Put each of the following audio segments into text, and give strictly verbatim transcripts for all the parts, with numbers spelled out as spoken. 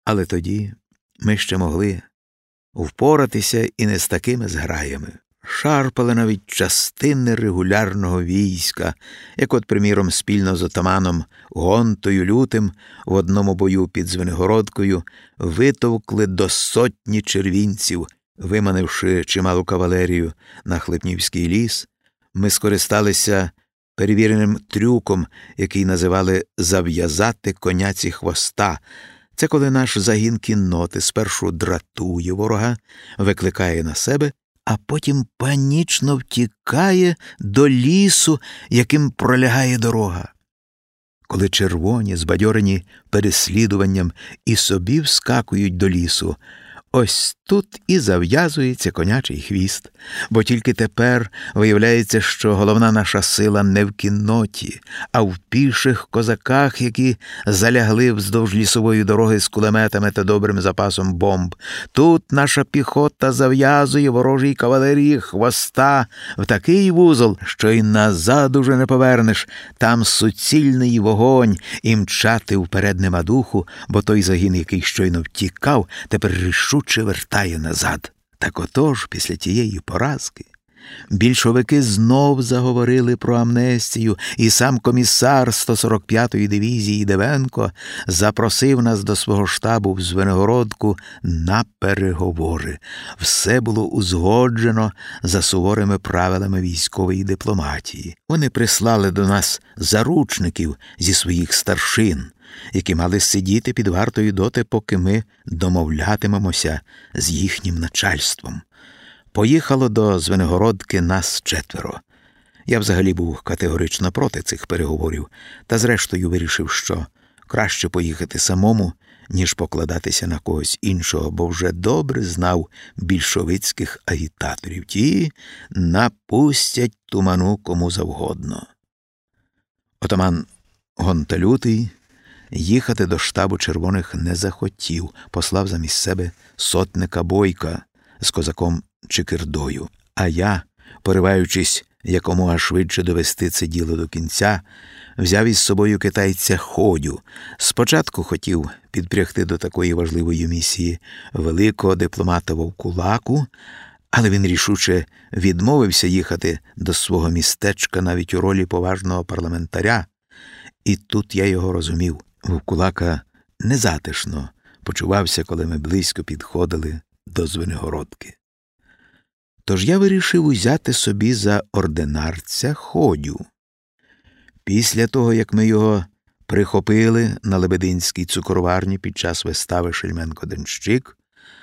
Але тоді ми ще могли впоратися і не з такими зграями. Шарпали навіть частини регулярного війська, як от, приміром, спільно з отаманом Гонтою Лютим в одному бою під Звенигородкою витовкли до сотні червінців. Виманивши чималу кавалерію на Хлипнівський ліс, ми скористалися перевіреним трюком, який називали «зав'язати коняці хвоста». Це коли наш загін кінноти спершу дратує ворога, викликає на себе, а потім панічно втікає до лісу, яким пролягає дорога. Коли червоні, збадьорені переслідуванням, і собі вскакують до лісу, ось тут і зав'язується конячий хвіст, бо тільки тепер виявляється, що головна наша сила не в кінноті, а в піших козаках, які залягли вздовж лісової дороги з кулеметами та добрим запасом бомб. Тут наша піхота зав'язує ворожій кавалерії хвоста в такий вузол, що й назад уже не повернеш. Там суцільний вогонь, і мчати вперед нема духу, бо той загін, який щойно втікав, тепер рішуче чи вертає назад. Так отож, після тієї поразки, більшовики знов заговорили про амнестію, і сам комісар сто сорок п'ятої дивізії Дивенко запросив нас до свого штабу в Звенигородку на переговори. Все було узгоджено за суворими правилами військової дипломатії. Вони прислали до нас заручників зі своїх старшин, які мали сидіти під вартою доти, поки ми домовлятимемося з їхнім начальством. Поїхало до Звенигородки нас четверо. Я взагалі був категорично проти цих переговорів, та зрештою вирішив, що краще поїхати самому, ніж покладатися на когось іншого, бо вже добре знав більшовицьких агітаторів. Ті напустять туману кому завгодно. Отаман Гонта Лютий їхати до штабу червоних не захотів, послав замість себе сотника Бойка з козаком Чикирдою. А я, пориваючись якомога швидше довести це діло до кінця, взяв із собою китайця Ходю. Спочатку хотів підпрягти до такої важливої місії великого дипломата Вовкулаку, але він рішуче відмовився їхати до свого містечка навіть у ролі поважного парламентаря. І тут я його розумів. Вовкулака незатишно почувався, коли ми близько підходили до Звенигородки. Тож я вирішив узяти собі за ординарця Ходю. Після того, як ми його прихопили на Лебединській цукроварні під час вистави «Шельменко-Денщик»,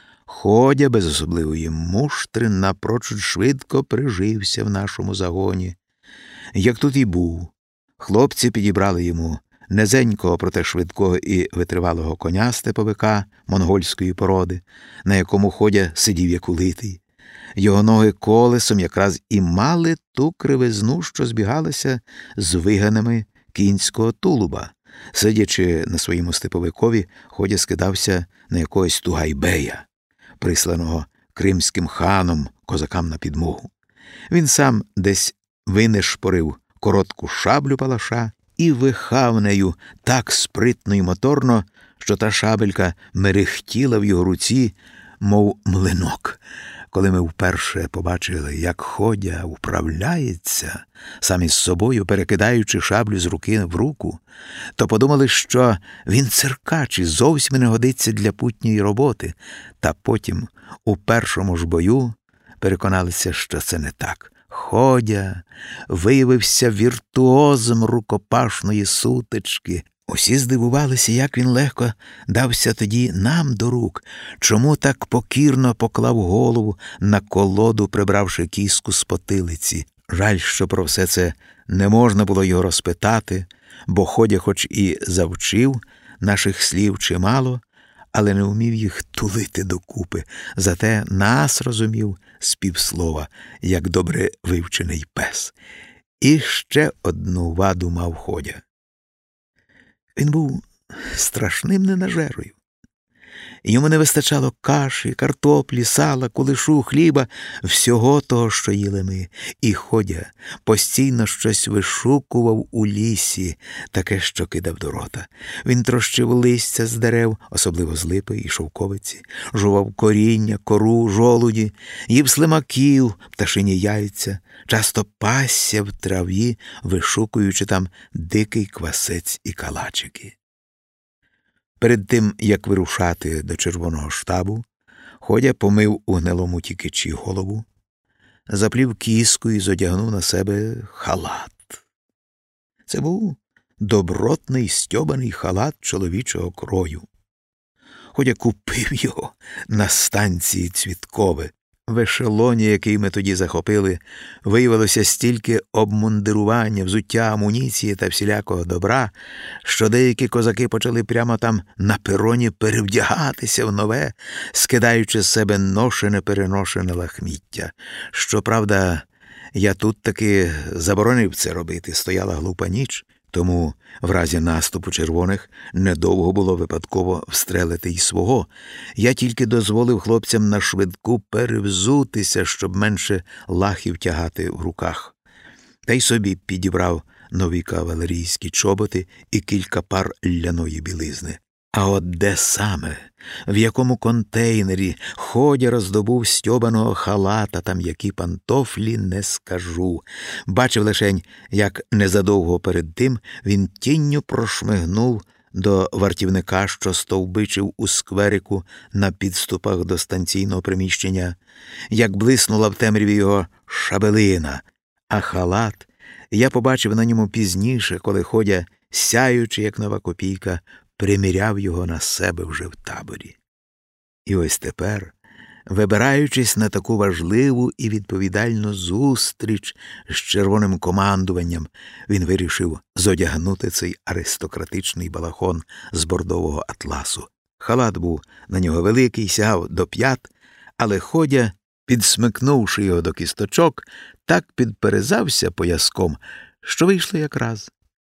Ходя без особливої муштри напрочуд швидко прижився в нашому загоні. Як тут і був, хлопці підібрали йому низенького, проте швидкого і витривалого коня степовика монгольської породи, на якому Ходя сидів як улитий. Його ноги колесом якраз і мали ту кривизну, що збігалася з виганами кінського тулуба. Сидячи на своєму степовикові, Ходя скидався на якогось Тугайбея, присланого кримським ханом козакам на підмогу. Він сам десь винишпорив коротку шаблю палаша і вихав нею так спритно й моторно, що та шабелька мерехтіла в його руці, мов млинок. Коли ми вперше побачили, як Ходя управляється, сам із собою перекидаючи шаблю з руки в руку, то подумали, що він циркач і зовсім не годиться для путньої роботи. Та потім, у першому ж бою, переконалися, що це не так. Ходя виявився віртуозом рукопашної сутички. Усі здивувалися, як він легко дався тоді нам до рук, чому так покірно поклав голову на колоду, прибравши кіску з потилиці. Жаль, що про все це не можна було його розпитати, бо Ходя хоч і завчив наших слів чимало, але не вмів їх тулити докупи. Зате нас розумів з півслова, як добре вивчений пес. І ще одну ваду мав Ходя. Він був страшним ненажерою. Йому не вистачало каші, картоплі, сала, кулешу, хліба, всього того, що їли ми. І Ходя постійно щось вишукував у лісі, таке, що кидав до рота. Він трощив листя з дерев, особливо з липи і шовковиці, жував коріння, кору, жолуді, їв слимаків, пташині яйця, часто пасся в траві, вишукуючи там дикий квасець і калачики. Перед тим, як вирушати до Червоного штабу, Ходя помив у гнилому тікичі голову, заплів кіску і зодягнув на себе халат. Це був добротний стьобаний халат чоловічого крою. Ходя купив його на станції Цвіткове. В ешелоні, який ми тоді захопили, виявилося стільки обмундирування, взуття, амуніції та всілякого добра, що деякі козаки почали прямо там на пероні перевдягатися в нове, скидаючи з себе ношене-переношене лахміття. Щоправда, я тут таки заборонив це робити, стояла глупа ніч, тому в разі наступу червоних недовго було випадково встрелити й свого. Я тільки дозволив хлопцям на швидку перевзутися, щоб менше лахів тягати в руках. Та й собі підібрав нові кавалерійські чоботи і кілька пар ляної білизни. А от де саме, в якому контейнері Ходя роздобув стьобаного халата та м'які пантофлі, не скажу. Бачив лишень, як незадовго перед тим він тінню прошмигнув до вартівника, що стовбичив у скверику на підступах до станційного приміщення, як блиснула в темряві його шабелина, а халат я побачив на ньому пізніше, коли Ходя, сяючи, як нова копійка, приміряв його на себе вже в таборі. І ось тепер, вибираючись на таку важливу і відповідальну зустріч з червоним командуванням, він вирішив зодягнути цей аристократичний балахон з бордового атласу. Халат був на нього великий, сягав до п'ят, але Ходя, підсмикнувши його до кісточок, так підперезався пояском, що вийшло якраз.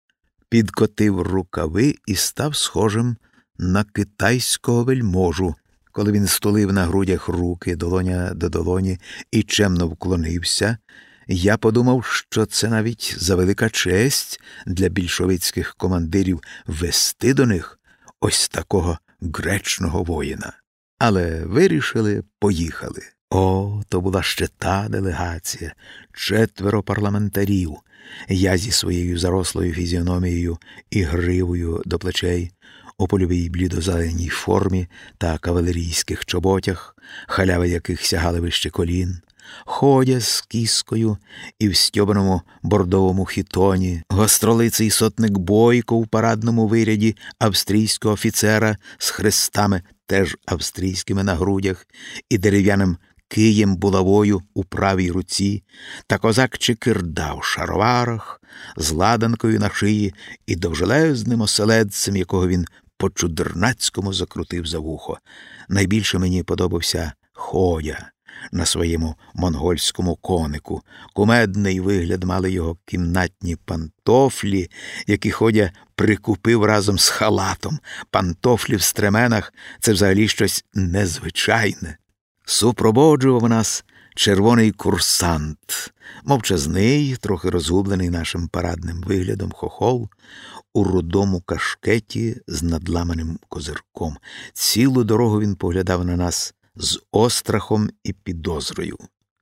Підкотив рукави і став схожим на китайського вельможу, коли він стулив на грудях руки, долоня до долоні, і чемно вклонився. Я подумав, що це навіть завелика честь для більшовицьких командирів вести до них ось такого гречного воїна. Але вирішили, поїхали. О, то була ще та делегація, четверо парламентарів. Я зі своєю зарослою фізіономією і гривою до плечей, у польовій блідозеленій формі та кавалерійських чоботях, халяви яких сягали вище колін, Ходя з кіскою і в стьобаному бордовому хітоні, гостролиций сотник Бойко в парадному виряді австрійського офіцера з хрестами, теж австрійськими на грудях, і дерев'яним києм булавою у правій руці, та козак Чикирда в шароварах, з ладанкою на шиї і довжелезним оселедцем, якого він по-чудернацькому закрутив за вухо. Найбільше мені подобався Ходя на своєму монгольському конику. Кумедний вигляд мали його кімнатні пантофлі, які Ходя прикупив разом з халатом. Пантофлі в стременах – це взагалі щось незвичайне. Супроводжував нас червоний курсант, мовчазний, трохи розгублений нашим парадним виглядом хохол, у рудому кашкеті з надламаним козирком. Цілу дорогу він поглядав на нас з острахом і підозрою.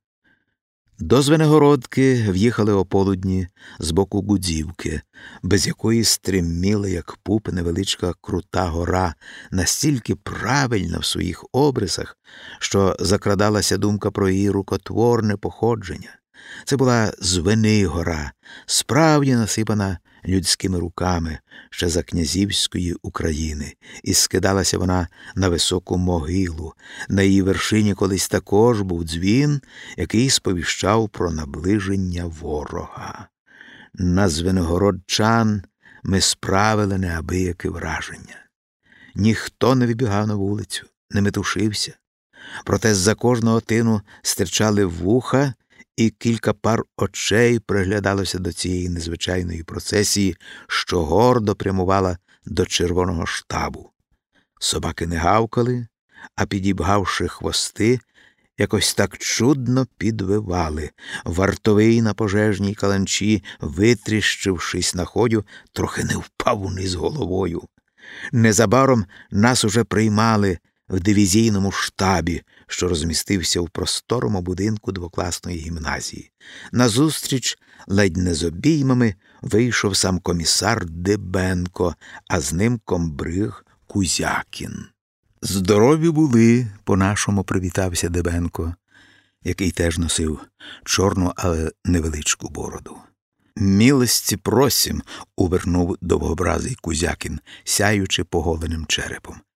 До Звенигородки в'їхали ополудні з боку Гудзівки, без якої стриміла, як пуп, невеличка крута гора, настільки правильна в своїх обрисах, що закрадалася думка про її рукотворне походження. Це була Звенигора, справді насипана людськими руками ще за князівської України, і скидалася вона на високу могилу. На її вершині колись також був дзвін, який сповіщав про наближення ворога. На звенигородчан ми справили неабияке враження. Ніхто не вибігав на вулицю, не метушився. Проте з-за кожного тину стирчали вуха, і кілька пар очей приглядалося до цієї незвичайної процесії, що гордо прямувала до Червоного штабу. Собаки не гавкали, а, підібгавши хвости, якось так чудно підвивали. Вартовий на пожежній каланчі, витріщившись на ходю, трохи не впав униз головою. Незабаром нас уже приймали в дивізійному штабі, що розмістився в просторому будинку двокласної гімназії. Назустріч, ледь не з обіймами, вийшов сам комісар Дибенко, а з ним комбриг Кузякін. «Здорові були», – по-нашому привітався Дибенко, який теж носив чорну, але невеличку бороду. «Милості просім», – увернув довгобразий Кузякін, сяючи поголеним черепом.